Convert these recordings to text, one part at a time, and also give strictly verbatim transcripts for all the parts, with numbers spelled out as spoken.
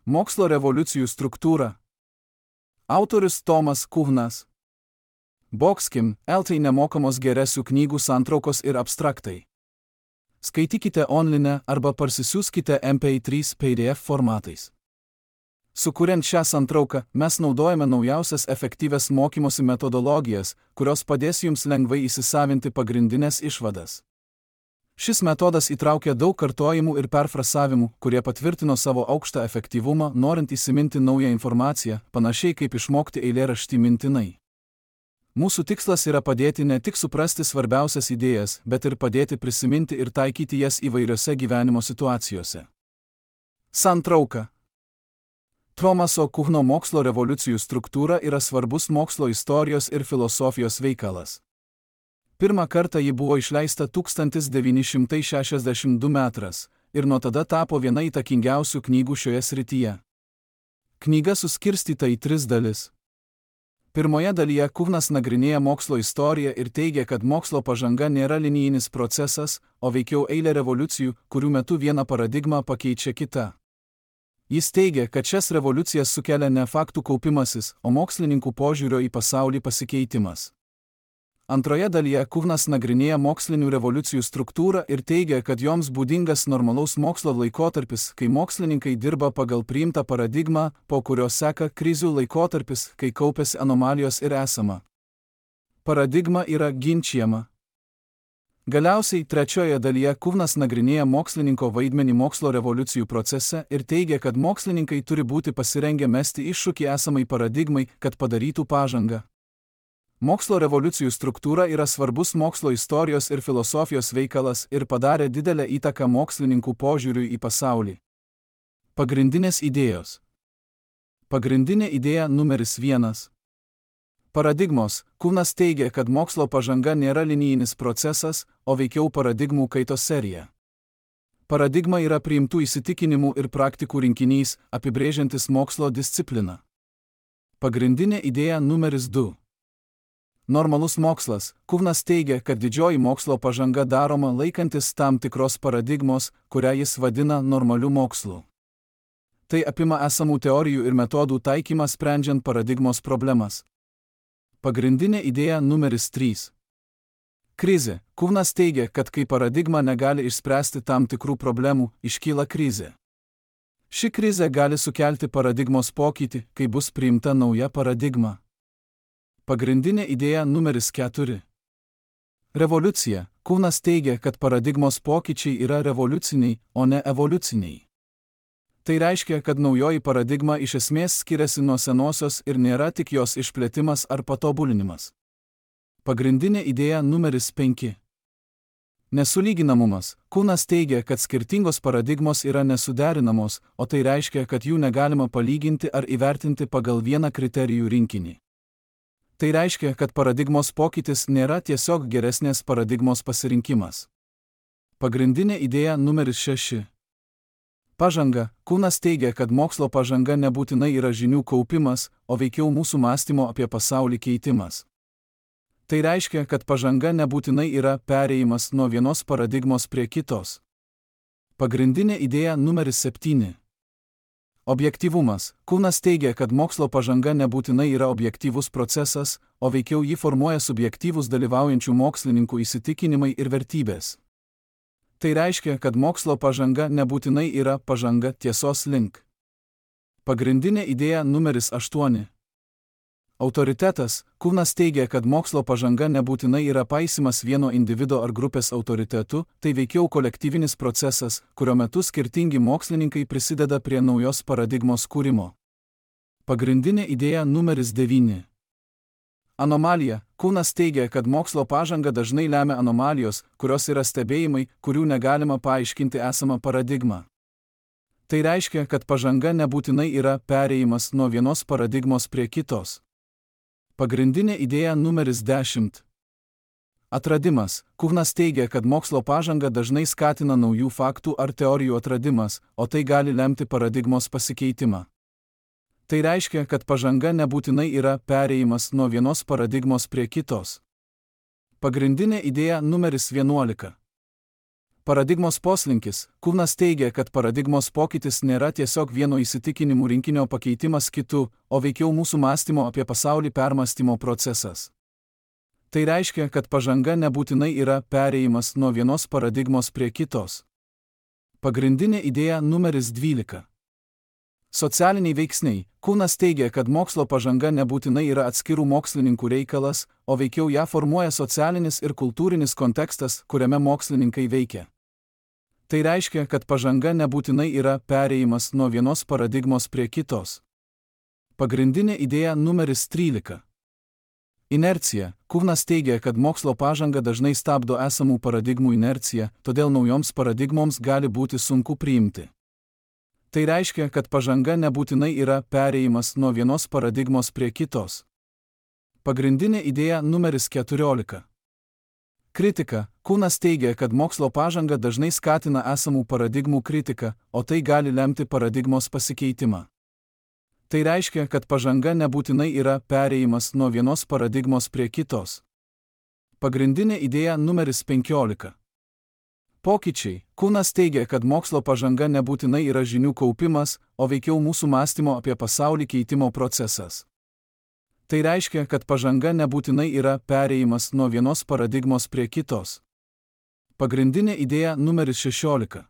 Mokslo revoliucijų struktūra. Autorius Tomas Kuhnas. Boxkim, L T nemokamos geresių knygų santraukos ir abstraktai. Skaitykite online arba parsisiųskite M P trys P D F formatais. Sukuriant šią santrauką, mes naudojame naujausias efektyvias mokymosi metodologijas, kurios padės jums lengvai įsisavinti pagrindinės išvadas. Šis metodas įtraukia daug kartojimų ir perfrasavimų, kurie patvirtino savo aukštą efektyvumą, norint įsiminti naują informaciją, panašiai kaip išmokti eilėraštį mintinai. Mūsų tikslas yra padėti ne tik suprasti svarbiausias idėjas, bet ir padėti prisiminti ir taikyti jas įvairiose gyvenimo situacijose. Santrauka. Tomaso Kuhno mokslo revoliucijų struktūra yra svarbus mokslo istorijos ir filosofijos veikalas. Pirmą kartą ji buvo išleista tūkstantis devyni šimtai šešiasdešimt du metras ir nuo tada tapo viena įtakingiausių knygų šioje srityje. Knyga suskirstyta į tris dalis. Pirmoje dalyje Kuhnas nagrinėja mokslo istoriją ir teigia, kad mokslo pažanga nėra linijinis procesas, o veikiau eilė revoliucijų, kurių metu vieną paradigmą pakeičia kita. Jis teigia, kad šias revoliucijas sukelia ne faktų kaupimasis, o mokslininkų požiūrio į pasaulį pasikeitimas. Antroje dalyje Kuhnas nagrinėja mokslinių revoliucijų struktūrą ir teigia, kad joms būdingas normalaus mokslo laikotarpis, kai mokslininkai dirba pagal priimtą paradigmą, po kurio seka krizių laikotarpis, kai kaupiasi anomalijos ir esama. Paradigma yra ginčijama. Galiausiai trečioje dalyje Kuhnas nagrinėja mokslininko vaidmenį mokslo revoliucijų procese ir teigia, kad mokslininkai turi būti pasirengę mesti iššūkį esamai paradigmai, kad padarytų pažangą. Mokslo revoliucijų struktūra yra svarbus mokslo istorijos ir filosofijos veikalas ir padarė didelę įtaką mokslininkų požiūriui į pasaulį. Pagrindinės idėjos. Pagrindinė idėja numeris vienas. Paradigmos. Kuhnas teigia, kad mokslo pažanga nėra linijinis procesas, o veikiau paradigmų kaitos serija. Paradigma yra priimtų įsitikinimų ir praktikų rinkinys, apibrėžiantis mokslo discipliną. Pagrindinė idėja numeris du. Normalus mokslas. Kuhnas teigia, kad didžioji mokslo pažanga daroma laikantis tam tikros paradigmos, kurią jis vadina normaliu mokslu. Tai apima esamų teorijų ir metodų taikymą sprendžiant paradigmos problemas. Pagrindinė idėja numeris trys. Krizė. Kuhnas teigia, kad kai paradigma negali išspręsti tam tikrų problemų, iškyla krizė. Ši krizė gali sukelti paradigmos pokytį, kai bus priimta nauja paradigma. Pagrindinė idėja numeris keturi. Revoliucija. Kuhnas teigia, kad paradigmos pokyčiai yra revoliuciniai, o ne evoliuciniai. Tai reiškia, kad naujoji paradigma iš esmės skiriasi nuo senosios ir nėra tik jos išplėtimas ar patobulinimas. Pagrindinė idėja numeris penki. Nesulyginamumas. Kuhnas teigia, kad skirtingos paradigmos yra nesuderinamos, o tai reiškia, kad jų negalima palyginti ar įvertinti pagal vieną kriterijų rinkinį. Tai reiškia, kad paradigmos pokytis nėra tiesiog geresnės paradigmos pasirinkimas. Pagrindinė idėja numeris šeši. Pažanga. Kuhnas teigia, kad mokslo pažanga nebūtinai yra žinių kaupimas, o veikiau mūsų mąstymo apie pasaulį keitimas. Tai reiškia, kad pažanga nebūtinai yra perėjimas nuo vienos paradigmos prie kitos. Pagrindinė idėja numeris septyni. Objektyvumas. Kuhnas teigia, kad mokslo pažanga nebūtinai yra objektyvus procesas, o veikiau jį formuoja subjektyvus dalyvaujančių mokslininkų įsitikinimai ir vertybės. Tai reiškia, kad mokslo pažanga nebūtinai yra pažanga tiesos link. Pagrindinė idėja numeris aštuoni. Autoritetas. Kuhnas teigia, kad mokslo pažanga nebūtinai yra paisymas vieno individo ar grupės autoritetu, tai veikiau kolektyvinis procesas, kurio metu skirtingi mokslininkai prisideda prie naujos paradigmos kūrimo. Pagrindinė idėja numeris devyni. Anomalija. Kuhnas teigia, kad mokslo pažanga dažnai lemia anomalijos, kurios yra stebėjimai, kurių negalima paaiškinti esamą paradigmą. Tai reiškia, kad pažanga nebūtinai yra perėjimas nuo vienos paradigmos prie kitos. Pagrindinė idėja numeris dešimt. Atradimas. Kuhnas teigia, kad mokslo pažanga dažnai skatina naujų faktų ar teorijų atradimas, o tai gali lemti paradigmos pasikeitimą. Tai reiškia, kad pažanga nebūtinai yra perėjimas nuo vienos paradigmos prie kitos. Pagrindinė idėja numeris vienuolika. Paradigmos poslinkis. Kuhnas teigia, kad paradigmos pokytis nėra tiesiog vieno įsitikinimų rinkinio pakeitimas kitu, o veikiau mūsų mąstymo apie pasaulį permąstymo procesas. Tai reiškia, kad pažanga nebūtinai yra perėjimas nuo vienos paradigmos prie kitos. Pagrindinė idėja numeris dvylika. Socialiniai veiksniai. Kuhnas teigia, kad mokslo pažanga nebūtinai yra atskirų mokslininkų reikalas, o veikiau ją formuoja socialinis ir kultūrinis kontekstas, kuriame mokslininkai veikia. Tai reiškia, kad pažanga nebūtinai yra perėjimas nuo vienos paradigmos prie kitos. Pagrindinė idėja numeris trylika. Inercija. Kuhnas teigia, kad mokslo pažanga dažnai stabdo esamų paradigmų inerciją, todėl naujoms paradigmoms gali būti sunku priimti. Tai reiškia, kad pažanga nebūtinai yra perėjimas nuo vienos paradigmos prie kitos. Pagrindinė idėja numeris keturiolika. Kritika. Kuhnas teigia, kad mokslo pažanga dažnai skatina esamų paradigmų kritiką, o tai gali lemti paradigmos pasikeitimą. Tai reiškia, kad pažanga nebūtinai yra perėjimas nuo vienos paradigmos prie kitos. Pagrindinė idėja numeris penkiolika. Pokyčiai. Kuhnas teigia, kad mokslo pažanga nebūtinai yra žinių kaupimas, o veikiau mūsų mąstymo apie pasaulį keitimo procesas. Tai reiškia, kad pažanga nebūtinai yra perėjimas nuo vienos paradigmos prie kitos. Pagrindinė idėja numeris šešiolika.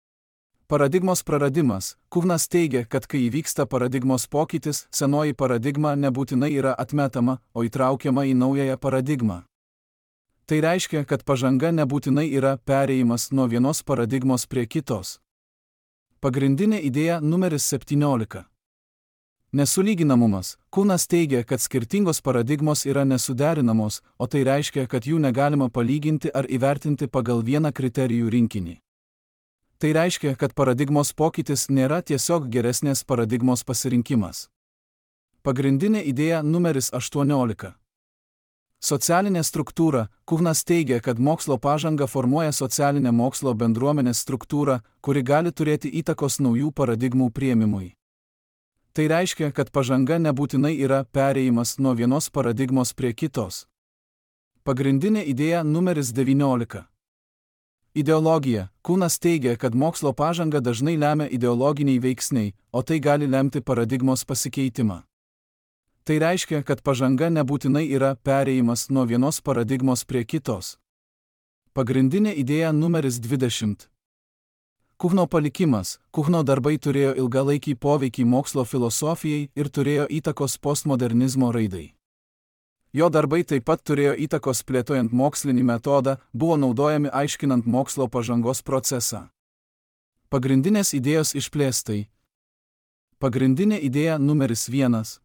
Paradigmos praradimas. Kuhnas teigia, kad kai įvyksta paradigmos pokytis, senoji paradigma nebūtinai yra atmetama, o įtraukiama į naująją paradigmą. Tai reiškia, kad pažanga nebūtinai yra perėjimas nuo vienos paradigmos prie kitos. Pagrindinė idėja numeris septyniolika. Nesulyginamumas. Kuhnas teigia, kad skirtingos paradigmos yra nesuderinamos, o tai reiškia, kad jų negalima palyginti ar įvertinti pagal vieną kriterijų rinkinį. Tai reiškia, kad paradigmos pokytis nėra tiesiog geresnės paradigmos pasirinkimas. Pagrindinė idėja numeris aštuoniolika. Socialinė struktūra. Kuhnas teigia, kad mokslo pažanga formuoja socialinę mokslo bendruomenės struktūrą, kuri gali turėti įtakos naujų paradigmų priėmimui. Tai reiškia, kad pažanga nebūtinai yra perėjimas nuo vienos paradigmos prie kitos. Pagrindinė idėja numeris devyniolika. Ideologija. Kuhnas teigia, kad mokslo pažanga dažnai lemia ideologiniai veiksniai, o tai gali lemti paradigmos pasikeitimą. Tai reiškia, kad pažanga nebūtinai yra perėjimas nuo vienos paradigmos prie kitos. Pagrindinė idėja numeris dvidešimt. Kuhno palikimas. Kuhno darbai turėjo ilgalaikį poveikį mokslo filosofijai ir turėjo įtakos postmodernizmo raidai. Jo darbai taip pat turėjo įtakos plėtojant mokslinį metodą, buvo naudojami aiškinant mokslo pažangos procesą. Pagrindinės idėjos išplėstai. Pagrindinė idėja numeris vienas.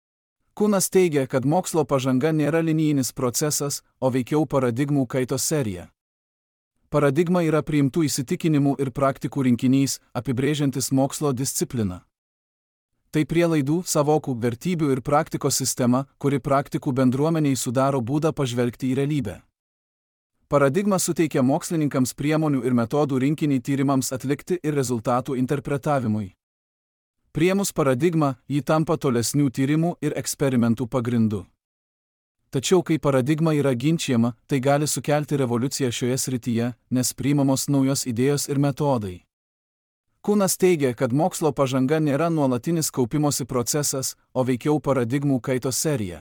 Kuhnas teigia, kad mokslo pažanga nėra linijinis procesas, o veikiau paradigmų kaitos serija. Paradigma yra priimtų įsitikinimų ir praktikų rinkinys, apibrėžiantis mokslo discipliną. Tai prielaidų, savokų, vertybių ir praktikos sistema, kuri praktikų bendruomeniai sudaro būdą pažvelgti į realybę. Paradigma suteikia mokslininkams priemonių ir metodų rinkinį tyrimams atlikti ir rezultatų interpretavimui. Priėmus paradigmą, ji tampa tolesnių tyrimų ir eksperimentų pagrindu. Tačiau kai paradigma yra ginčijama, tai gali sukelti revoliuciją šioje srityje, nes priimamos naujos idėjos ir metodai. Kuhnas teigia, kad mokslo pažanga nėra nuolatinis kaupimosi procesas, o veikiau paradigmų kaitos serija.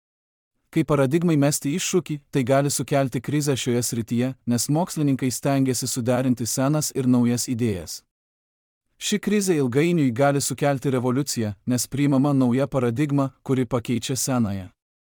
Kai paradigmai mesti iššūkį, tai gali sukelti krizę šioje srityje, nes mokslininkai stengiasi suderinti senas ir naujas idėjas. Ši krizė ilgainiui gali sukelti revoliuciją, nes priimama nauja paradigma, kuri pakeičia senąją.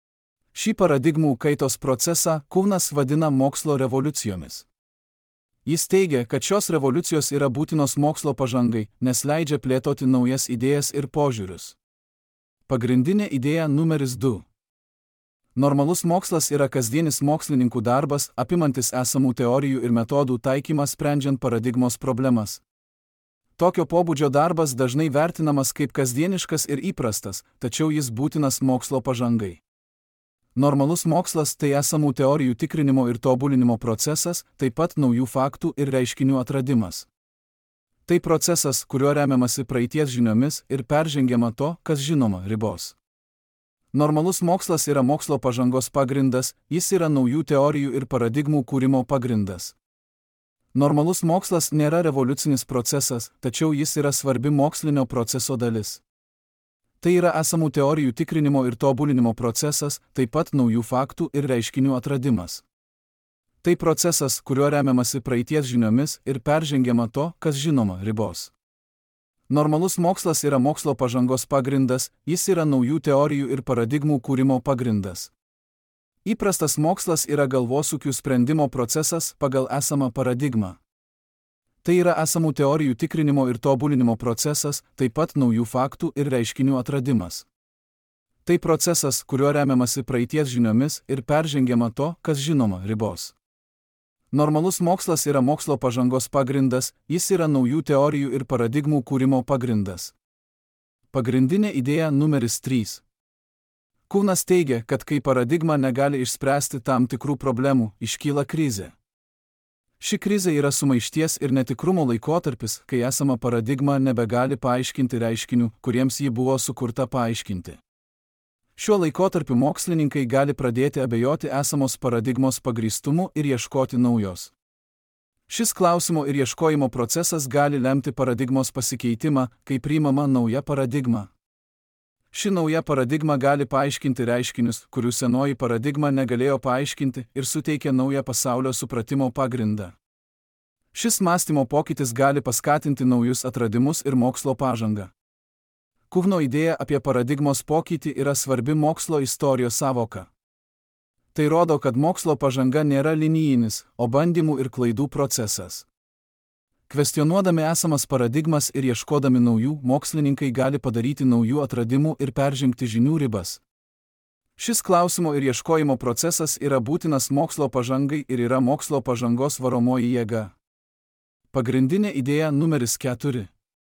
Šį paradigmų kaitos procesą Kuhnas vadina mokslo revoliucijomis. Jis teigia, kad šios revoliucijos yra būtinos mokslo pažangai, nes leidžia plėtoti naujas idėjas ir požiūrius. Pagrindinė idėja numeris du. Normalus mokslas yra kasdienis mokslininkų darbas, apimantis esamų teorijų ir metodų taikymą sprendžiant paradigmos problemas. Tokio pobūdžio darbas dažnai vertinamas kaip kasdieniškas ir įprastas, tačiau jis būtinas mokslo pažangai. Normalus mokslas tai esamų teorijų tikrinimo ir tobulinimo procesas, taip pat naujų faktų ir reiškinių atradimas. Tai procesas, kuriuo remiamasi praeities žiniomis ir peržengiama to, kas žinoma, ribos. Normalus mokslas yra mokslo pažangos pagrindas, jis yra naujų teorijų ir paradigmų kūrimo pagrindas. Normalus mokslas nėra revoliucinis procesas, tačiau jis yra svarbi mokslinio proceso dalis. Tai yra esamų teorijų tikrinimo ir tobulinimo procesas, taip pat naujų faktų ir reiškinių atradimas. Tai procesas, kuriuo remiamasi praeities žiniomis ir peržengiama to, kas žinoma, ribos. Normalus mokslas yra mokslo pažangos pagrindas, jis yra naujų teorijų ir paradigmų kūrimo pagrindas. Įprastas mokslas yra galvosūkių sprendimo procesas pagal esamą paradigmą. Tai yra esamų teorijų tikrinimo ir tobulinimo procesas, taip pat naujų faktų ir reiškinių atradimas. Tai procesas, kuriuo remiamasi praeities žiniomis ir peržengiama to, kas žinoma, ribos. Normalus mokslas yra mokslo pažangos pagrindas, jis yra naujų teorijų ir paradigmų kūrimo pagrindas. Pagrindinė idėja numeris trys. Kūnas teigia, kad kai paradigma negali išspręsti tam tikrų problemų, iškyla krizė. Ši krizė yra sumaišties ir netikrumo laikotarpis, kai esama paradigma nebegali paaiškinti reiškinių, kuriems ji buvo sukurta paaiškinti. Šiuo laikotarpiu mokslininkai gali pradėti abejoti esamos paradigmos pagrįstumu ir ieškoti naujos. Šis klausimo ir ieškojimo procesas gali lemti paradigmos pasikeitimą, kai priimama nauja paradigma. Ši nauja paradigma gali paaiškinti reiškinius, kurių senoji paradigma negalėjo paaiškinti ir suteikia naują pasaulio supratimo pagrindą. Šis mąstymo pokytis gali paskatinti naujus atradimus ir mokslo pažangą. Kuhno idėja apie paradigmos pokytį yra svarbi mokslo istorijos sąvoka. Tai rodo, kad mokslo pažanga nėra linijinis, o bandymų ir klaidų procesas. Kvestionuodami esamas paradigmas ir ieškodami naujų, mokslininkai gali padaryti naujų atradimų ir peržengti žinių ribas. Šis klausimo ir ieškojimo procesas yra būtinas mokslo pažangai ir yra mokslo pažangos varomoji jėga. Pagrindinė idėja numeris keturi.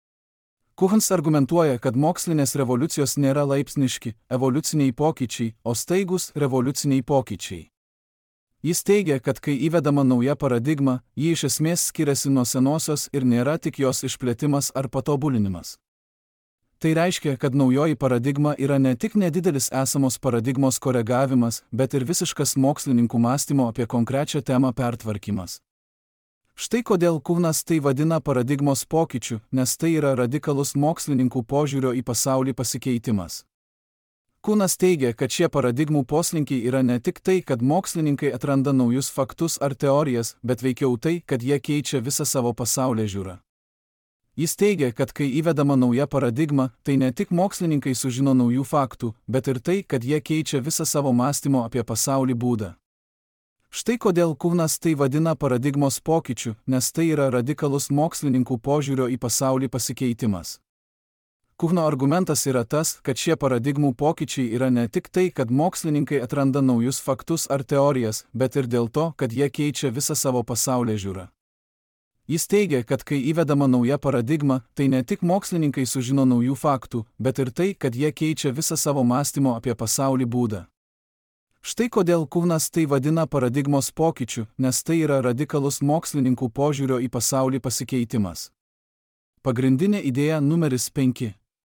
Kuhnas argumentuoja, kad mokslinės revoliucijos nėra laipsniški, evoliuciniai pokyčiai, o staigus revoliuciniai pokyčiai. Jis teigia, kad kai įvedama nauja paradigma, ji iš esmės skiriasi nuo senosios ir nėra tik jos išplėtimas ar patobulinimas. Tai reiškia, kad naujoji paradigma yra ne tik nedidelis esamos paradigmos koregavimas, bet ir visiškas mokslininkų mąstymo apie konkrečią temą pertvarkymas. Štai kodėl Kuhnas tai vadina paradigmos pokyčiu, nes tai yra radikalus mokslininkų požiūrio į pasaulį pasikeitimas. Kuhnas teigia, kad šie paradigmų poslinkiai yra ne tik tai, kad mokslininkai atranda naujus faktus ar teorijas, bet veikiau tai, kad jie keičia visą savo pasaulėžiūrą. Jis teigia, kad kai įvedama nauja paradigma, tai ne tik mokslininkai sužino naujų faktų, bet ir tai, kad jie keičia visą savo mąstymo apie pasaulį būdą. Štai kodėl Kuhnas tai vadina paradigmos pokyčiu, nes tai yra radikalus mokslininkų požiūrio į pasaulį pasikeitimas. Kuhno argumentas yra tas, kad šie paradigmų pokyčiai yra ne tik tai, kad mokslininkai atranda naujus faktus ar teorijas, bet ir dėl to, kad jie keičia visą savo pasaulėžiūrą. Jis teigia, kad kai įvedama nauja paradigma, tai ne tik mokslininkai sužino naujų faktų, bet ir tai, kad jie keičia visą savo mąstymo apie pasaulį būdą. Štai kodėl Kuhnas tai vadina paradigmos pokyčiu, nes tai yra radikalus mokslininkų požiūrio į pasaulį pasikeitimas. Pagrindinė idėja numeris penki.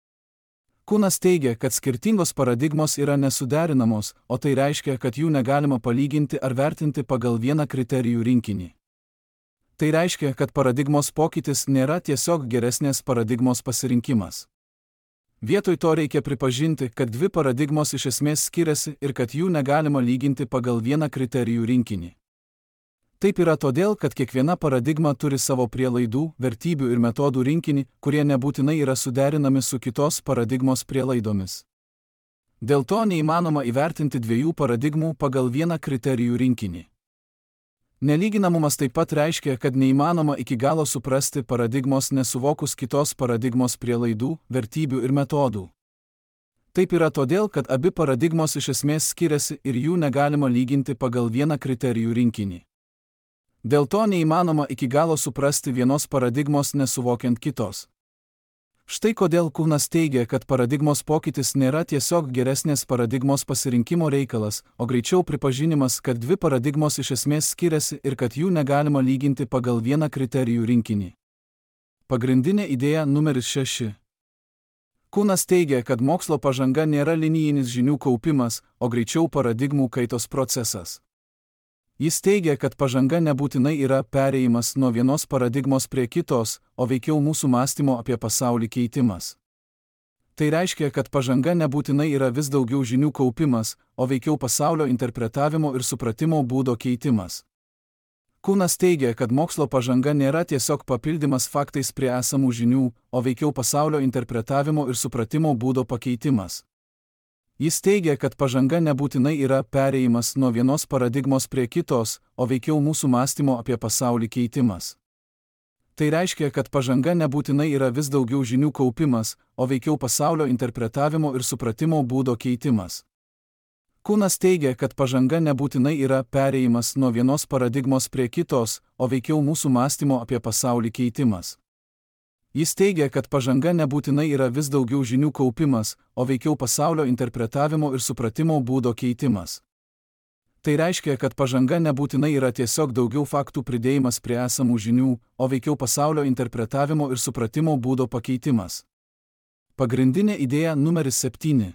Kuhnas teigia, kad skirtingos paradigmos yra nesuderinamos, o tai reiškia, kad jų negalima palyginti ar vertinti pagal vieną kriterijų rinkinį. Tai reiškia, kad paradigmos pokytis nėra tiesiog geresnės paradigmos pasirinkimas. Vietoj to reikia pripažinti, kad dvi paradigmos iš esmės skiriasi ir kad jų negalima lyginti pagal vieną kriterijų rinkinį. Taip yra todėl, kad kiekviena paradigma turi savo prielaidų, vertybių ir metodų rinkinį, kurie nebūtinai yra suderinami su kitos paradigmos prielaidomis. Dėl to neįmanoma įvertinti dviejų paradigmų pagal vieną kriterijų rinkinį. Nelyginamumas taip pat reiškia, kad neįmanoma iki galo suprasti paradigmos nesuvokus kitos paradigmos prielaidų, vertybių ir metodų. Taip yra todėl, kad abi paradigmos iš esmės skiriasi ir jų negalima lyginti pagal vieną kriterijų rinkinį. Dėl to neįmanoma iki galo suprasti vienos paradigmos nesuvokiant kitos. Štai kodėl Kuhnas teigia, kad paradigmos pokytis nėra tiesiog geresnės paradigmos pasirinkimo reikalas, o greičiau pripažinimas, kad dvi paradigmos iš esmės skiriasi ir kad jų negalima lyginti pagal vieną kriterijų rinkinį. Pagrindinė idėja numeris šeši. Kuhnas teigia, kad mokslo pažanga nėra linijinis žinių kaupimas, o greičiau paradigmų kaitos procesas. Jis teigia, kad pažanga nebūtinai yra perėjimas nuo vienos paradigmos prie kitos, o veikiau mūsų mąstymo apie pasaulį keitimas. Tai reiškia, kad pažanga nebūtinai yra vis daugiau žinių kaupimas, o veikiau pasaulio interpretavimo ir supratimo būdo keitimas. Kunas teigia, kad mokslo pažanga nėra tiesiog papildymas faktais prie esamų žinių, o veikiau pasaulio interpretavimo ir supratimo būdo pakeitimas. Jis teigia, kad pažanga nebūtinai yra perėjimas nuo vienos paradigmos prie kitos, o veikiau mūsų mąstymo apie pasaulį keitimas. Tai reiškia, kad pažanga nebūtinai yra vis daugiau žinių kaupimas, o veikiau pasaulio interpretavimo ir supratimo būdo keitimas. Kunas teigia, kad pažanga nebūtinai yra perėjimas nuo vienos paradigmos prie kitos, o veikiau mūsų mąstymo apie pasaulį keitimas. Jis teigia, kad pažanga nebūtinai yra vis daugiau žinių kaupimas, o veikiau pasaulio interpretavimo ir supratimo būdo keitimas. Tai reiškia, kad pažanga nebūtinai yra tiesiog daugiau faktų pridėjimas prie esamų žinių, o veikiau pasaulio interpretavimo ir supratimo būdo pakeitimas. Pagrindinė idėja numeris septyni.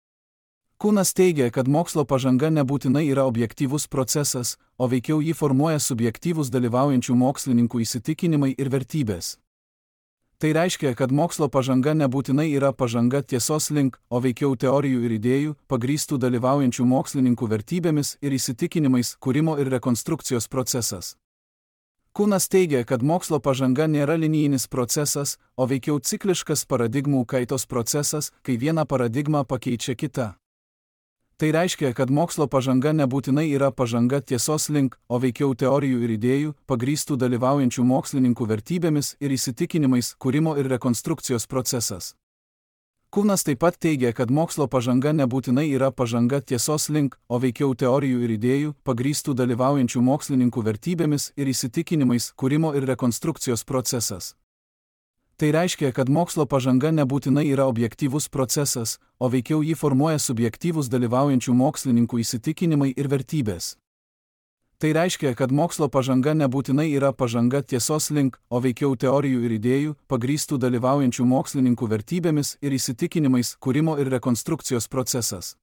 Kunas teigia, kad mokslo pažanga nebūtinai yra objektyvus procesas, o veikiau jį formuoja subjektyvūs dalyvaujančių mokslininkų įsitikinimai ir vertybės. Tai reiškia, kad mokslo pažanga nebūtinai yra pažanga tiesos link, o veikiau teorijų ir idėjų, pagrįstų dalyvaujančių mokslininkų vertybėmis ir įsitikinimais kūrimo ir rekonstrukcijos procesas. Kunas teigia, kad mokslo pažanga nėra linijinis procesas, o veikiau cikliškas paradigmų kaitos procesas, kai viena paradigma pakeičia kitą. Tai reiškia, kad mokslo pažanga nebūtinai yra pažanga tiesos link, o veikiau teorijų ir idėjų, pagrįstų dalyvaujančių mokslininkų vertybėmis ir įsitikinimais kūrimo ir rekonstrukcijos procesas. Kunas taip pat teigia, kad mokslo pažanga nebūtinai yra pažanga tiesos link, o veikiau teorijų ir idėjų, pagrįstų dalyvaujančių mokslininkų vertybėmis ir įsitikinimais kūrimo ir rekonstrukcijos procesas. Tai reiškia, kad mokslo pažanga nebūtinai yra objektyvus procesas, o veikiau jį formuoja subjektyvūs dalyvaujančių mokslininkų įsitikinimai ir vertybės. Tai reiškia, kad mokslo pažanga nebūtinai yra pažanga tiesos link, o veikiau teorijų ir idėjų, pagrįstų dalyvaujančių mokslininkų vertybėmis ir įsitikinimais kūrimo ir rekonstrukcijos procesas.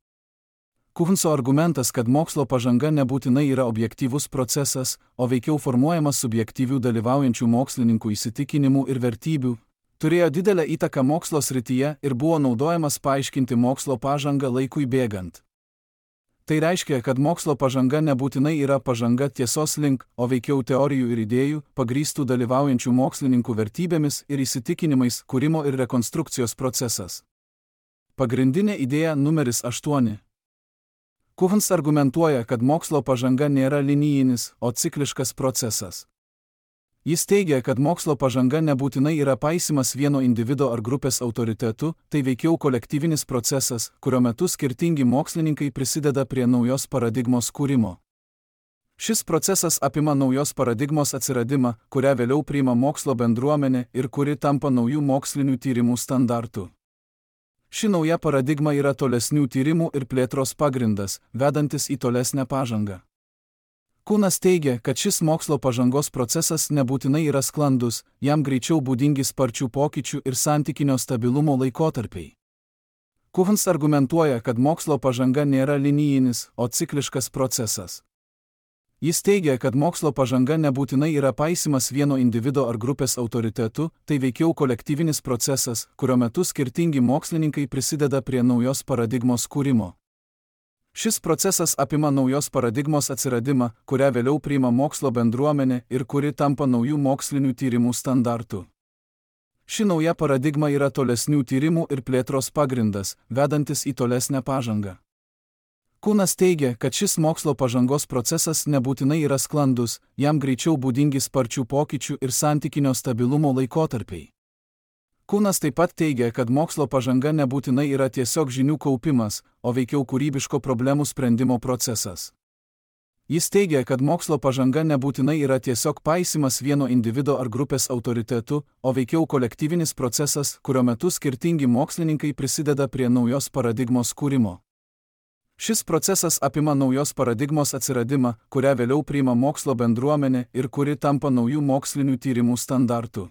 Kunso argumentas, kad mokslo pažanga nebūtinai yra objektyvus procesas, o veikiau formuojamas subjektyvių dalyvaujančių mokslininkų įsitikinimų ir vertybių, turėjo didelę įtaką mokslo srityje ir buvo naudojamas paaiškinti mokslo pažangą laikui bėgant. Tai reiškia, kad mokslo pažanga nebūtinai yra pažanga tiesos link, o veikiau teorijų ir idėjų, pagrįstų dalyvaujančių mokslininkų vertybėmis ir įsitikinimais kūrimo ir rekonstrukcijos procesas. Pagrindinė idėja numeris aštuoni. Kuhns argumentuoja, kad mokslo pažanga nėra linijinis, o cikliškas procesas. Jis teigia, kad mokslo pažanga nebūtinai yra paisimas vieno individo ar grupės autoritetu, tai veikiau kolektyvinis procesas, kurio metu skirtingi mokslininkai prisideda prie naujos paradigmos kūrimo. Šis procesas apima naujos paradigmos atsiradimą, kurią vėliau priima mokslo bendruomenė ir kuri tampa naujų mokslinių tyrimų standartų. Ši nauja paradigma yra tolesnių tyrimų ir plėtros pagrindas, vedantis į tolesnę pažangą. Kunas teigia, kad šis mokslo pažangos procesas nebūtinai yra sklandus, jam greičiau būdingi sparčių pokyčių ir santykinio stabilumo laikotarpiai. Kuhns argumentuoja, kad mokslo pažanga nėra linijinis, o cikliškas procesas. Jis teigia, kad mokslo pažanga nebūtinai yra paisimas vieno individo ar grupės autoritetu, tai veikiau kolektyvinis procesas, kurio metu skirtingi mokslininkai prisideda prie naujos paradigmos kūrimo. Šis procesas apima naujos paradigmos atsiradimą, kurią vėliau priima mokslo bendruomenė ir kuri tampa naujų mokslinių tyrimų standartų. Ši nauja paradigma yra tolesnių tyrimų ir plėtros pagrindas, vedantis į tolesnę pažangą. Kunas teigia, kad šis mokslo pažangos procesas nebūtinai yra sklandus, jam greičiau būdingi sparčių pokyčių ir santykinio stabilumo laikotarpiai. Kunas taip pat teigia, kad mokslo pažanga nebūtinai yra tiesiog žinių kaupimas, o veikiau kūrybiško problemų sprendimo procesas. Jis teigia, kad mokslo pažanga nebūtinai yra tiesiog paisimas vieno individo ar grupės autoritetu, o veikiau kolektyvinis procesas, kurio metu skirtingi mokslininkai prisideda prie naujos paradigmos kūrimo. Šis procesas apima naujos paradigmos atsiradimą, kurią vėliau priima mokslo bendruomenė ir kuri tampa naujų mokslinių tyrimų standartų.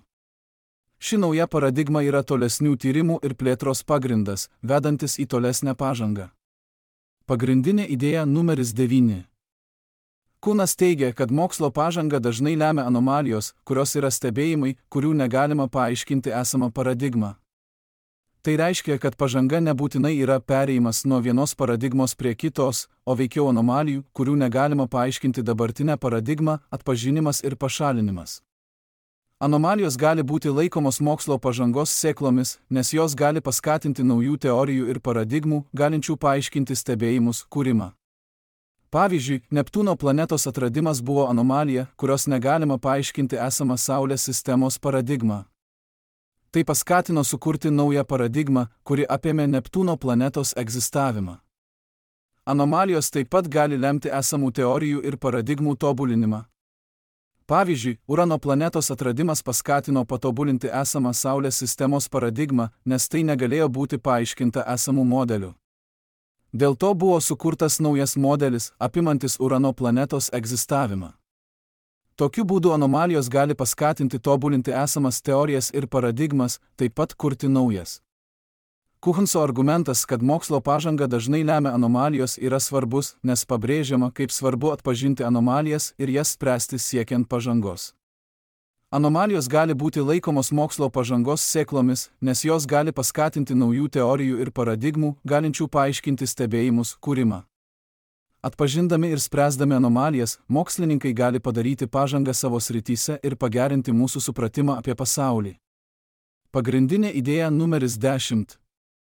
Ši nauja paradigma yra tolesnių tyrimų ir plėtros pagrindas, vedantis į tolesnę pažangą. Pagrindinė idėja numeris devyni. Kunas teigia, kad mokslo pažanga dažnai lemia anomalijos, kurios yra stebėjimai, kurių negalima paaiškinti esamą paradigmą. Tai reiškia, kad pažanga nebūtinai yra perėjimas nuo vienos paradigmos prie kitos, o veikiau anomalijų, kurių negalima paaiškinti dabartinę paradigmą, atpažinimas ir pašalinimas. Anomalijos gali būti laikomos mokslo pažangos sėklomis, nes jos gali paskatinti naujų teorijų ir paradigmų, galinčių paaiškinti stebėjimus, kūrimą. Pavyzdžiui, Neptūno planetos atradimas buvo anomalija, kurios negalima paaiškinti esamą Saulės sistemos paradigmą. Tai paskatino sukurti naują paradigmą, kuri apėmė Neptūno planetos egzistavimą. Anomalijos taip pat gali lemti esamų teorijų ir paradigmų tobulinimą. Pavyzdžiui, Urano planetos atradimas paskatino patobulinti esamą Saulės sistemos paradigmą, nes tai negalėjo būti paaiškinta esamų modelių. Dėl to buvo sukurtas naujas modelis, apimantis Urano planetos egzistavimą. Tokiu būdu anomalijos gali paskatinti tobulinti esamas teorijas ir paradigmas, taip pat kurti naujas. Kuhnso argumentas, kad mokslo pažanga dažnai lemia anomalijos, yra svarbus, nes pabrėžiama, kaip svarbu atpažinti anomalijas ir jas spręsti siekiant pažangos. Anomalijos gali būti laikomos mokslo pažangos sėklomis, nes jos gali paskatinti naujų teorijų ir paradigmų, galinčių paaiškinti stebėjimus, kūrimą. Atpažindami ir spręsdami anomalijas, mokslininkai gali padaryti pažangą savo srityse ir pagerinti mūsų supratimą apie pasaulį. Pagrindinė idėja numeris dešimt.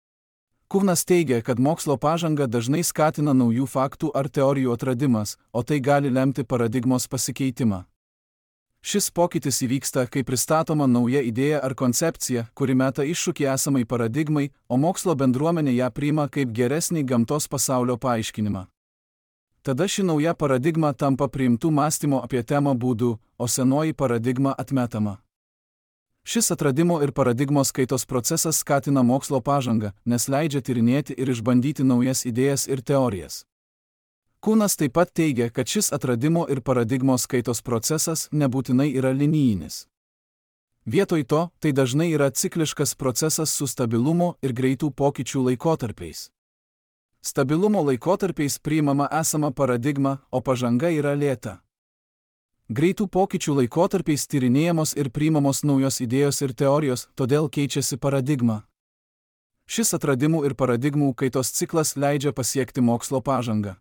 Kuhnas teigia, kad mokslo pažanga dažnai skatina naujų faktų ar teorijų atradimas, o tai gali lemti paradigmos pasikeitimą. Šis pokytis įvyksta, kai pristatoma nauja idėja ar koncepcija, kuri meta iššūkį esamai paradigmai, o mokslo bendruomenė ją priima kaip geresnį gamtos pasaulio paaiškinimą. Tada ši nauja paradigma tampa priimtų mąstymo apie temą būdu, o senoji paradigma atmetama. Šis atradimo ir paradigmos kaitos procesas skatina mokslo pažangą, nes leidžia tyrinėti ir išbandyti naujas idėjas ir teorijas. Kunas taip pat teigia, kad šis atradimo ir paradigmos kaitos procesas nebūtinai yra linijinis. Vietoj to, tai dažnai yra cikliškas procesas su stabilumo ir greitų pokyčių laikotarpiais. Stabilumo laikotarpiais priimama esama paradigma, o pažanga yra lėta. Greitų pokyčių laikotarpiais tyrinėjamos ir priimamos naujos idėjos ir teorijos, todėl keičiasi paradigma. Šis atradimų ir paradigmų kaitos ciklas leidžia pasiekti mokslo pažangą.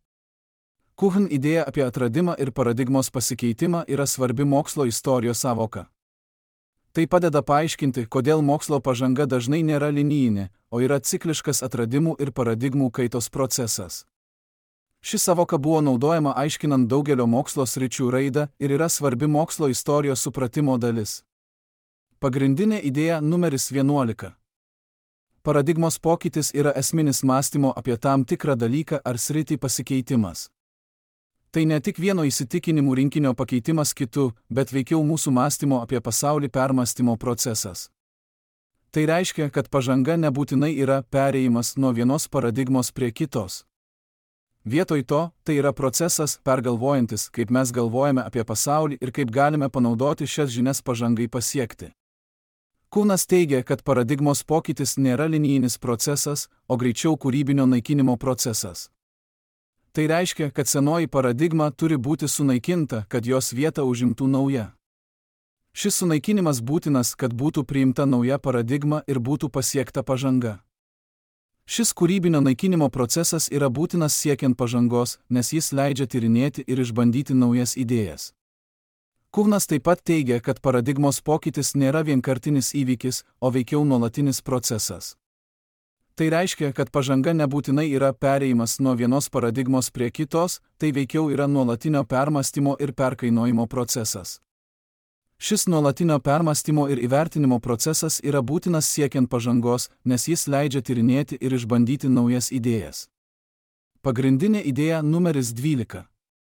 Kuhn idėja apie atradimą ir paradigmos pasikeitimą yra svarbi mokslo istorijos sąvoka. Tai padeda paaiškinti, kodėl mokslo pažanga dažnai nėra linijinė, o yra cikliškas atradimų ir paradigmų kaitos procesas. Ši sąvoka buvo naudojama aiškinant daugelio mokslo sričių raidą ir yra svarbi mokslo istorijos supratimo dalis. Pagrindinė idėja numeris vienuolika. Paradigmos pokytis yra esminis mąstymo apie tam tikrą dalyką ar sritį pasikeitimas. Tai ne tik vieno įsitikinimų rinkinio pakeitimas kitu, bet veikiau mūsų mąstymo apie pasaulį permąstymo procesas. Tai reiškia, kad pažanga nebūtinai yra perėjimas nuo vienos paradigmos prie kitos. Vietoj to, tai yra procesas, pergalvojantis, kaip mes galvojame apie pasaulį ir kaip galime panaudoti šias žinias pažangai pasiekti. Kunas teigia, kad paradigmos pokytis nėra linijinis procesas, o greičiau kūrybinio naikinimo procesas. Tai reiškia, kad senoji paradigma turi būti sunaikinta, kad jos vietą užimtų nauja. Šis sunaikinimas būtinas, kad būtų priimta nauja paradigma ir būtų pasiekta pažanga. Šis kūrybinio naikinimo procesas yra būtinas siekiant pažangos, nes jis leidžia tyrinėti ir išbandyti naujas idėjas. Kuhnas taip pat teigia, kad paradigmos pokytis nėra vienkartinis įvykis, o veikiau nuolatinis procesas. Tai reiškia, kad pažanga nebūtinai yra perėjimas nuo vienos paradigmos prie kitos, tai veikiau yra nuolatinio permąstymo ir perkainojimo procesas. Šis nuolatinio permąstymo ir įvertinimo procesas yra būtinas siekiant pažangos, nes jis leidžia tyrinėti ir išbandyti naujas idėjas. Pagrindinė idėja numeris dvylika.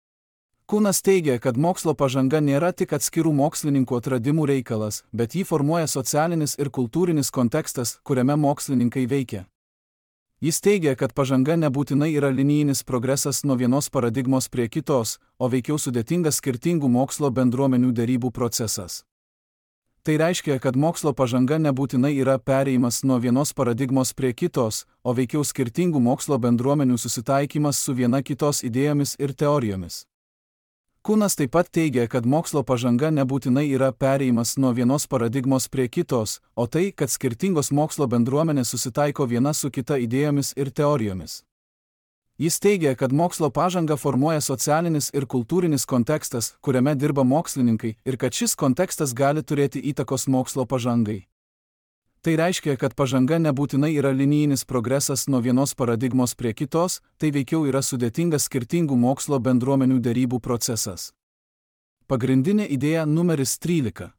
Kunas teigia, kad mokslo pažanga nėra tik atskirų mokslininkų atradimų reikalas, bet jį formuoja socialinis ir kultūrinis kontekstas, kuriame mokslininkai veikia. Jis teigia, kad pažanga nebūtinai yra linijinis progresas nuo vienos paradigmos prie kitos, o veikiau sudėtingas skirtingų mokslo bendruomenių derybų procesas. Tai reiškia, kad mokslo pažanga nebūtinai yra perėjimas nuo vienos paradigmos prie kitos, o veikiau skirtingų mokslo bendruomenių susitaikymas su viena kitos idėjomis ir teorijomis. Kunas taip pat teigia, kad mokslo pažanga nebūtinai yra perėjimas nuo vienos paradigmos prie kitos, o tai, kad skirtingos mokslo bendruomenės susitaiko viena su kita idėjomis ir teorijomis. Jis teigia, kad mokslo pažangą formuoja socialinis ir kultūrinis kontekstas, kuriame dirba mokslininkai, ir kad šis kontekstas gali turėti įtakos mokslo pažangai. Tai reiškia, kad pažanga nebūtinai yra linijinis progresas nuo vienos paradigmos prie kitos, tai veikiau yra sudėtingas skirtingų mokslo bendruomenių derybų procesas. Pagrindinė idėja numeris trylika.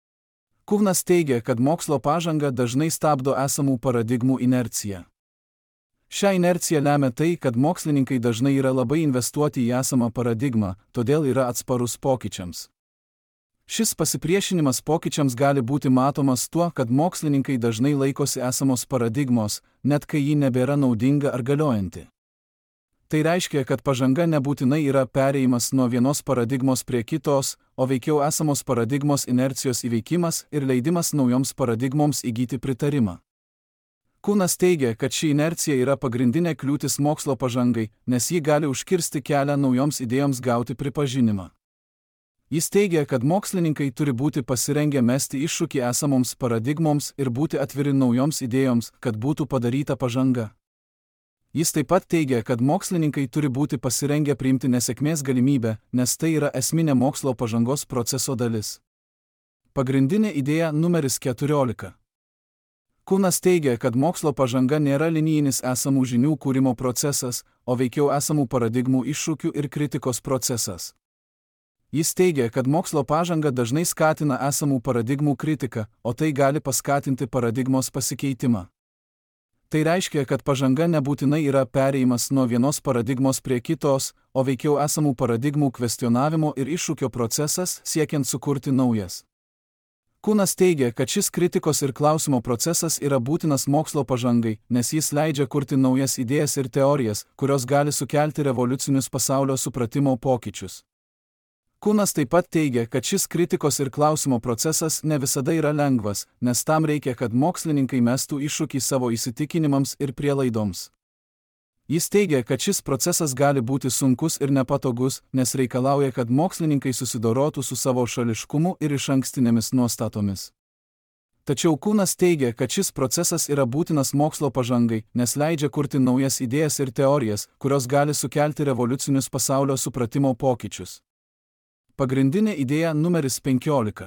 Kuhnas teigia, kad mokslo pažanga dažnai stabdo esamų paradigmų inerciją. Šią inerciją lemia tai, kad mokslininkai dažnai yra labai investuoti į esamą paradigmą, todėl yra atsparus pokyčiams. Šis pasipriešinimas pokyčiams gali būti matomas tuo, kad mokslininkai dažnai laikosi esamos paradigmos, net kai ji nebėra naudinga ar galiojanti. Tai reiškia, kad pažanga nebūtinai yra perėjimas nuo vienos paradigmos prie kitos, o veikiau esamos paradigmos inercijos įveikimas ir leidimas naujoms paradigmoms įgyti pritarimą. Kunas teigia, kad ši inercija yra pagrindinė kliūtis mokslo pažangai, nes ji gali užkirsti kelią naujoms idėjoms gauti pripažinimą. Jis teigia, kad mokslininkai turi būti pasirengę mesti iššūkį esamoms paradigmoms ir būti atviri naujoms idėjoms, kad būtų padaryta pažanga. Jis taip pat teigia, kad mokslininkai turi būti pasirengę priimti nesėkmės galimybę, nes tai yra esminė mokslo pažangos proceso dalis. Pagrindinė idėja numeris keturiolika. Kunas teigia, kad mokslo pažanga nėra linijinis esamų žinių kūrimo procesas, o veikiau esamų paradigmų iššūkių ir kritikos procesas. Jis teigia, kad mokslo pažanga dažnai skatina esamų paradigmų kritiką, o tai gali paskatinti paradigmos pasikeitimą. Tai reiškia, kad pažanga nebūtinai yra perėjimas nuo vienos paradigmos prie kitos, o veikiau esamų paradigmų kvestionavimo ir iššūkio procesas, siekiant sukurti naujas. Kunas teigia, kad šis kritikos ir klausimo procesas yra būtinas mokslo pažangai, nes jis leidžia kurti naujas idėjas ir teorijas, kurios gali sukelti revoliucinius pasaulio supratimo pokyčius. Kunas taip pat teigia, kad šis kritikos ir klausimo procesas ne visada yra lengvas, nes tam reikia, kad mokslininkai mestų iššūkį savo įsitikinimams ir prielaidoms. Jis teigia, kad šis procesas gali būti sunkus ir nepatogus, nes reikalauja, kad mokslininkai susidorotų su savo šališkumu ir išankstinėmis nuostatomis. Tačiau Kunas teigia, kad šis procesas yra būtinas mokslo pažangai, nes leidžia kurti naujas idėjas ir teorijas, kurios gali sukelti revoliucinius pasaulio supratimo pokyčius. Pagrindinė idėja numeris penkiolika.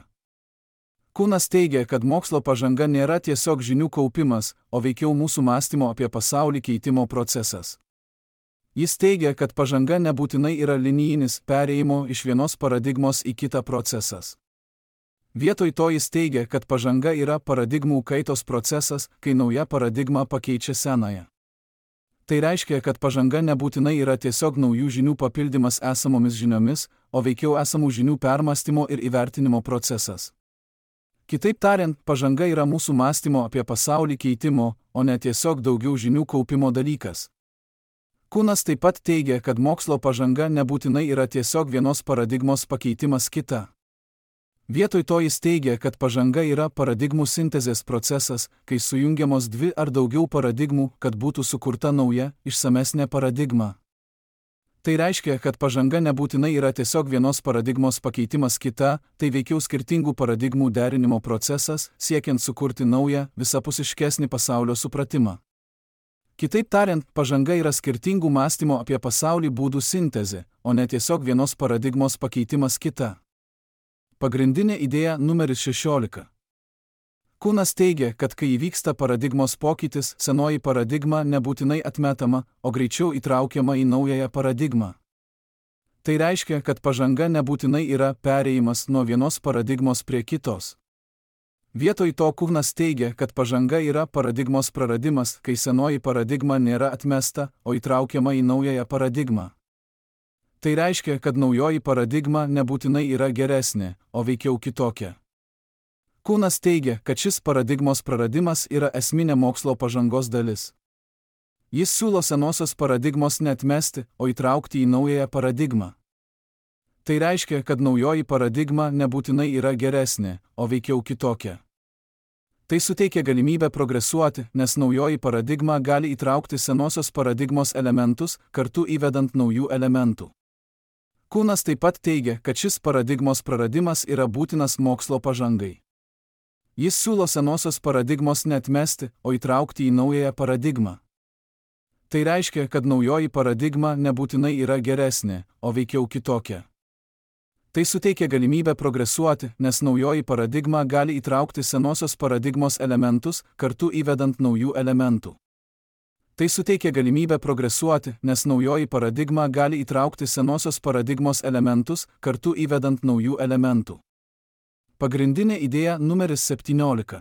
Kunas teigia, kad mokslo pažanga nėra tiesiog žinių kaupimas, o veikiau mūsų mąstymo apie pasaulį keitimo procesas. Jis teigia, kad pažanga nebūtinai yra linijinis perėjimo iš vienos paradigmos į kitą procesas. Vietoj to jis teigia, kad pažanga yra paradigmų kaitos procesas, kai nauja paradigma pakeičia senąją. Tai reiškia, kad pažanga nebūtinai yra tiesiog naujų žinių papildymas esamomis žiniomis, o veikiau esamų žinių permąstymo ir įvertinimo procesas. Kitaip tariant, pažanga yra mūsų mąstymo apie pasaulį keitimo, o ne tiesiog daugiau žinių kaupimo dalykas. Kunas taip pat teigia, kad mokslo pažanga nebūtinai yra tiesiog vienos paradigmos pakeitimas kita. Vietoj to jis teigia, kad pažanga yra paradigmų sintezės procesas, kai sujungiamos dvi ar daugiau paradigmų, kad būtų sukurta nauja, išsamesnė paradigma. Tai reiškia, kad pažanga nebūtinai yra tiesiog vienos paradigmos pakeitimas kita, tai veikiau skirtingų paradigmų derinimo procesas, siekiant sukurti naują, visapusiškesnį pasaulio supratimą. Kitaip tariant, pažanga yra skirtingų mąstymo apie pasaulį būdų sintezė, o ne tiesiog vienos paradigmos pakeitimas kita. Pagrindinė idėja numeris šešiolika. Kunas teigia, kad kai įvyksta paradigmos pokytis, senoji paradigma nebūtinai atmetama, o greičiau įtraukiama į naująją paradigmą. Tai reiškia, kad pažanga nebūtinai yra perėjimas nuo vienos paradigmos prie kitos. Vietoj to Kunas teigia, kad pažanga yra paradigmos praradimas, kai senoji paradigma nėra atmesta, o įtraukiama į naująją paradigmą. Tai reiškia, kad naujoji paradigma nebūtinai yra geresnė, o veikiau kitokia. Kunas teigia, kad šis paradigmos praradimas yra esminė mokslo pažangos dalis. Jis siūlo senosios paradigmos neatmesti, o įtraukti į naująją paradigmą. Tai reiškia, kad naujoji paradigma nebūtinai yra geresnė, o veikiau kitokia. Tai suteikia galimybę progresuoti, nes naujoji paradigma gali įtraukti senosios paradigmos elementus, kartu įvedant naujų elementų. Kūnas taip pat teigia, kad šis paradigmos praradimas yra būtinas mokslo pažangai. Jis siūlo senosios paradigmos neatmesti, o įtraukti į naująją paradigmą. Tai reiškia, kad naujoji paradigma nebūtinai yra geresnė, o veikiau kitokia. Tai suteikia galimybę progresuoti, nes naujoji paradigma gali įtraukti senosios paradigmos elementus, kartu įvedant naujų elementų. Tai suteikia galimybę progresuoti, nes naujoji paradigma gali įtraukti senosios paradigmos elementus, kartu įvedant naujų elementų. Pagrindinė idėja numeris septyniolika.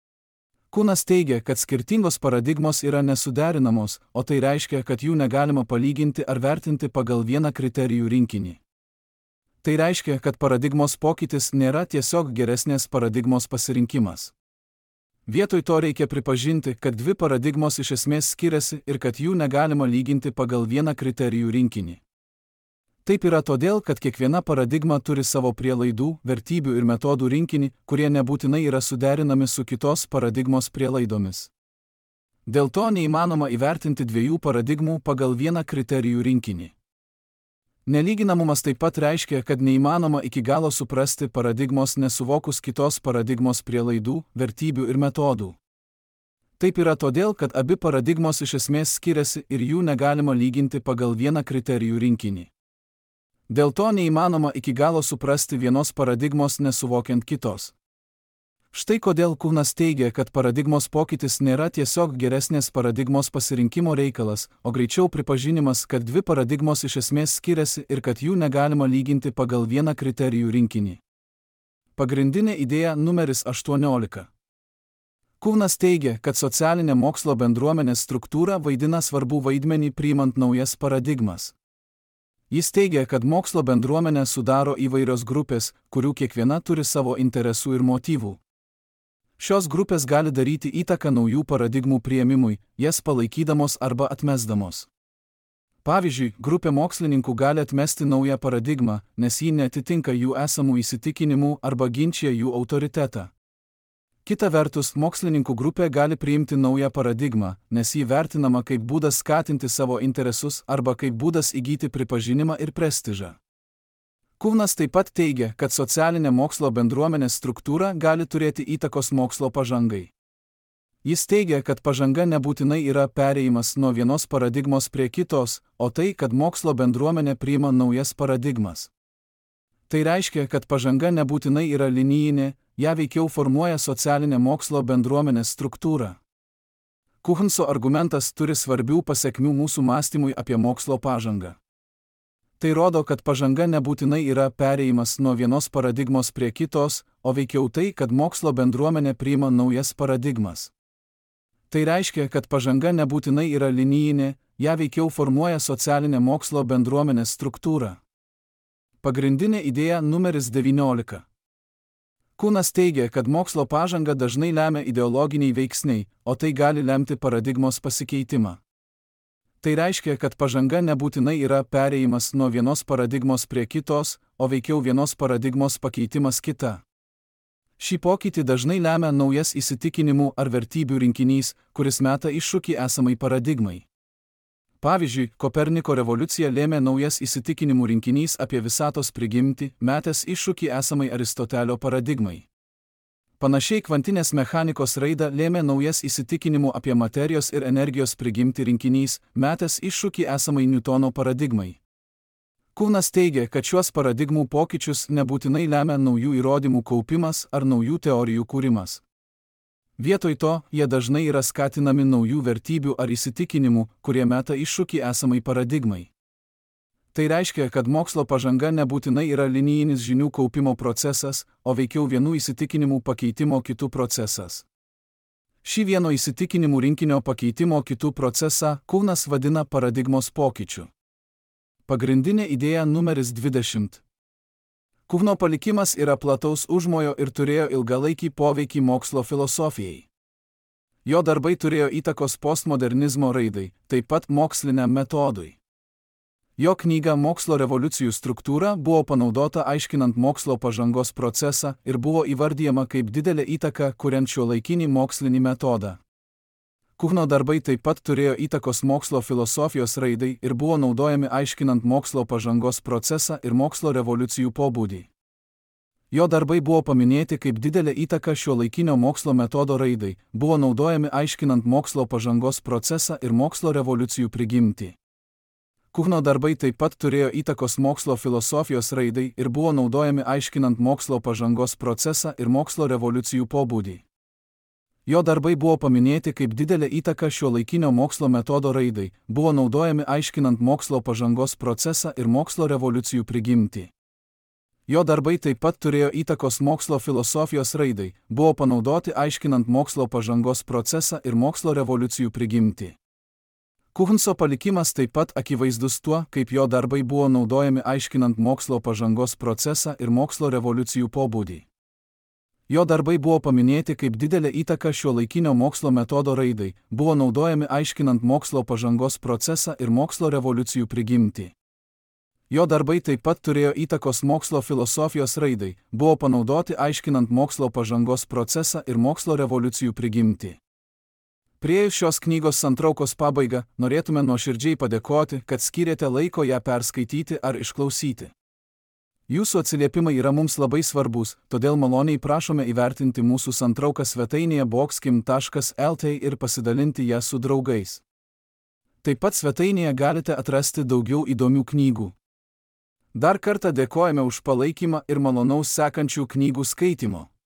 Kūnas teigia, kad skirtingos paradigmos yra nesuderinamos, o tai reiškia, kad jų negalima palyginti ar vertinti pagal vieną kriterijų rinkinį. Tai reiškia, kad paradigmos pokytis nėra tiesiog geresnės paradigmos pasirinkimas. Vietoj to reikia pripažinti, kad dvi paradigmos iš esmės skiriasi ir kad jų negalima lyginti pagal vieną kriterijų rinkinį. Taip yra todėl, kad kiekviena paradigma turi savo prielaidų, vertybių ir metodų rinkinį, kurie nebūtinai yra suderinami su kitos paradigmos prielaidomis. Dėl to neįmanoma įvertinti dviejų paradigmų pagal vieną kriterijų rinkinį. Nelyginamumas taip pat reiškia, kad neįmanoma iki galo suprasti paradigmos nesuvokus kitos paradigmos prielaidų, vertybių ir metodų. Taip yra todėl, kad abi paradigmos iš esmės skiriasi ir jų negalima lyginti pagal vieną kriterijų rinkinį. Dėl to neįmanoma iki galo suprasti vienos paradigmos nesuvokiant kitos. Štai kodėl Kūnas teigia, kad paradigmos pokytis nėra tiesiog geresnės paradigmos pasirinkimo reikalas, o greičiau pripažinimas, kad dvi paradigmos iš esmės skiriasi ir kad jų negalima lyginti pagal vieną kriterijų rinkinį. Pagrindinė idėja numeris aštuoniolika. Kūnas teigia, kad socialinė mokslo bendruomenės struktūra vaidina svarbų vaidmenį priimant naujas paradigmas. Jis teigia, kad mokslo bendruomenę sudaro įvairios grupės, kurių kiekviena turi savo interesų ir motyvų. Šios grupės gali daryti įtaką naujų paradigmų priėmimui, jas palaikydamos arba atmesdamos. Pavyzdžiui, grupė mokslininkų gali atmesti naują paradigmą, nes ji neatitinka jų esamų įsitikinimų arba ginčija jų autoritetą. Kita vertus, mokslininkų grupė gali priimti naują paradigmą, nes ji vertinama kaip būdas skatinti savo interesus arba kaip būdas įgyti pripažinimą ir prestižą. Kūnas taip pat teigia, kad socialinė mokslo bendruomenės struktūra gali turėti įtakos mokslo pažangai. Jis teigia, kad pažanga nebūtinai yra perėjimas nuo vienos paradigmos prie kitos, o tai, kad mokslo bendruomenė priima naujas paradigmas. Tai reiškia, kad pažanga nebūtinai yra linijinė, ją veikiau formuoja socialinė mokslo bendruomenės struktūra. Kūnso argumentas turi svarbių pasekmių mūsų mąstymui apie mokslo pažangą. Tai rodo, kad pažanga nebūtinai yra perėjimas nuo vienos paradigmos prie kitos, o veikiau tai, kad mokslo bendruomenė priima naujas paradigmas. Tai reiškia, kad pažanga nebūtinai yra linijinė, ją veikiau formuoja socialinė mokslo bendruomenės struktūra. Pagrindinė idėja numeris devyniolika. Kūnas teigia, kad mokslo pažanga dažnai lemia ideologiniai veiksniai, o tai gali lemti paradigmos pasikeitimą. Tai reiškia, kad pažanga nebūtinai yra perėjimas nuo vienos paradigmos prie kitos, o veikiau vienos paradigmos pakeitimas kita. Šį pokytį dažnai lemia naujas įsitikinimų ar vertybių rinkinys, kuris meta iššūkį esamai paradigmai. Pavyzdžiui, Koperniko revoliucija lėmė naujas įsitikinimų rinkinys apie visatos prigimtį, metęs iššūkį esamai Aristotelio paradigmai. Panašiai kvantinės mechanikos raidą lėmė naujas įsitikinimų apie materijos ir energijos prigimtį rinkinys, metęs iššūkį esamai Niutono paradigmai. Kūnas teigia, kad šiuos paradigmų pokyčius nebūtinai lemia naujų įrodymų kaupimas ar naujų teorijų kūrimas. Vietoj to, jie dažnai yra skatinami naujų vertybių ar įsitikinimų, kurie meta iššūkį esamai paradigmai. Tai reiškia, kad mokslo pažanga nebūtinai yra linijinis žinių kaupimo procesas, o veikiau vienų įsitikinimų pakeitimo kitų procesas. Šį vieno įsitikinimų rinkinio pakeitimo kitų procesą Kūnas vadina paradigmos pokyčiu. Pagrindinė idėja numeris dvidešimt. Kūno palikimas yra plataus užmojo ir turėjo ilgalaikį poveikį mokslo filosofijai. Jo darbai turėjo įtakos postmodernizmo raidai, taip pat moksliniam metodui. Jo knyga Mokslo revoliucijų struktūra buvo panaudota aiškinant mokslo pažangos procesą ir buvo įvardyjama kaip didelė įtaka kuriant šiuolaikinį mokslinį metodą. Kuhno darbai taip pat turėjo įtakos mokslo filosofijos raidai ir buvo naudojami aiškinant mokslo pažangos procesą ir mokslo revoliucijų pobūdį. Jo darbai buvo paminėti kaip didelė įtaka šiuolaikinio mokslo metodo raidai, buvo naudojami aiškinant mokslo pažangos procesą ir mokslo revoliucijų prigimtį. Kuhno darbai taip pat turėjo įtakos mokslo filosofijos raidai ir buvo naudojami aiškinant mokslo pažangos procesą ir mokslo revoliucijų pobūdį. Jo darbai buvo paminėti kaip didelė įtaka šiuolaikinio mokslo metodo raidai, buvo naudojami aiškinant mokslo pažangos procesą ir mokslo revoliucijų prigimtį. Jo darbai taip pat turėjo įtakos mokslo filosofijos raidai, buvo panaudoti aiškinant mokslo pažangos procesą ir mokslo revoliucijų prigimtį. Kuhnso palikimas taip pat akivaizdus tuo, kaip jo darbai buvo naudojami aiškinant mokslo pažangos procesą ir mokslo revoliucijų pobūdį. Jo darbai buvo paminėti kaip didelė įtaka šiuolaikinio mokslo metodo raidai, buvo naudojami aiškinant mokslo pažangos procesą ir mokslo revoliucijų prigimtį. Jo darbai taip pat turėjo įtakos mokslo filosofijos raidai, buvo panaudoti aiškinant mokslo pažangos procesą ir mokslo revoliucijų prigimtį. Priėjus šios knygos santraukos pabaigą, norėtume nuoširdžiai padėkoti, kad skyrėte laiko ją perskaityti ar išklausyti. Jūsų atsiliepimai yra mums labai svarbus, todėl maloniai prašome įvertinti mūsų santrauką svetainėje boxkim taškas el t ir pasidalinti ją su draugais. Taip pat svetainėje galite atrasti daugiau įdomių knygų. Dar kartą dėkojame už palaikymą ir malonaus sekančių knygų skaitimo.